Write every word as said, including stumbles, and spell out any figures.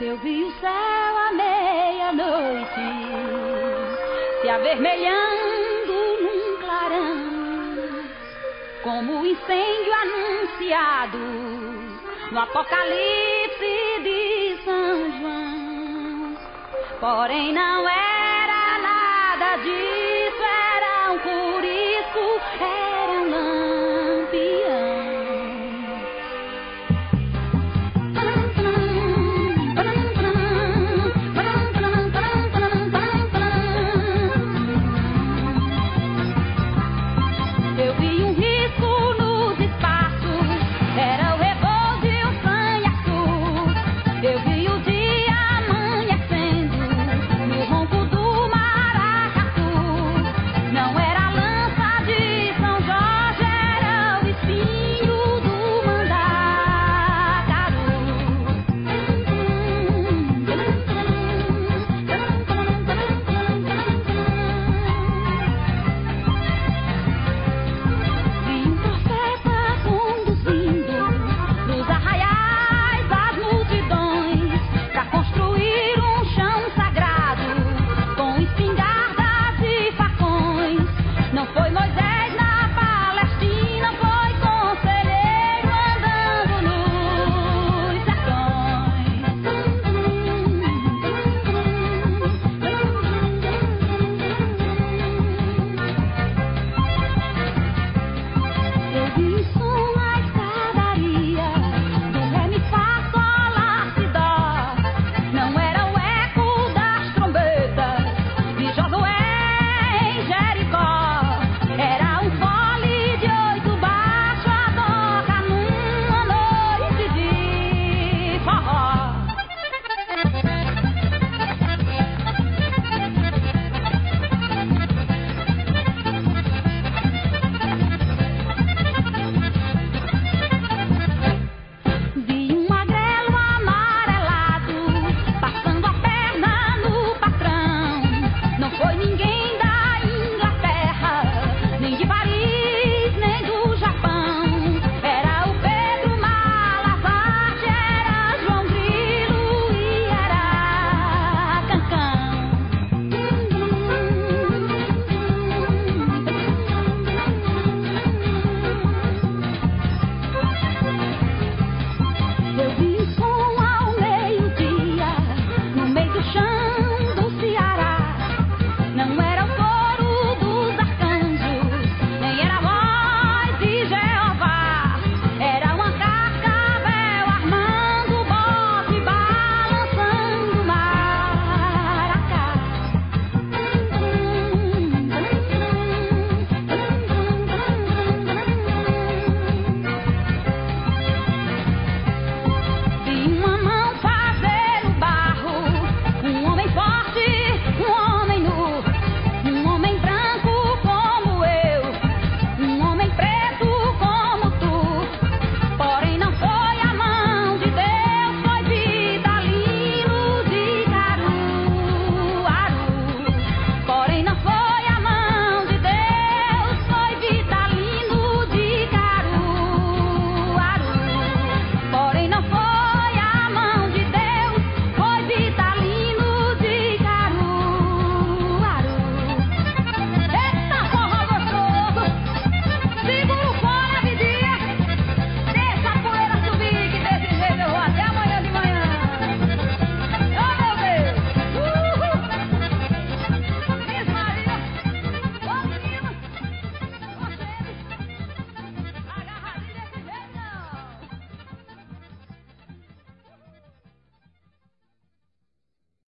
Eu vi o céu à meia-noite se avermelhando num clarão, como o incêndio anunciado no Apocalipse de São João. Porém não era nada disso, era um corisco, era um lampião. Eu vi um risco nos espaços, era o revoo de um sanhaço. Eu vi